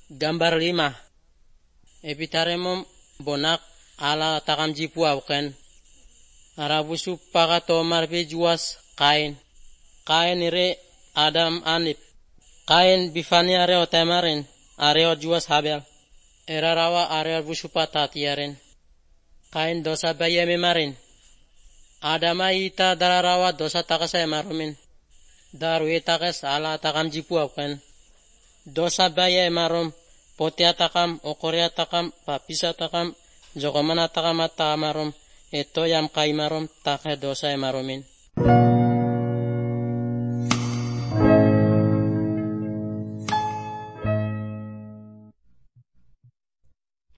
Gambar 5. Epitaremom bonak ala takam jipu awken. Arabusu pakato marbe juas kain. Kain ire Adam Anip. Kain bifani areo temarin. Areo juas Habel. Erarawa areo busu patatiaren. Kain dosa bayeme marin. Adama ita dararawa dosa takasa marumin. Daru itakas ala takam jipu awken. Dosa baye marum potia takam okorea takam papisa takam jokomana takam marum eto yam kai marum takhe dosa marumin.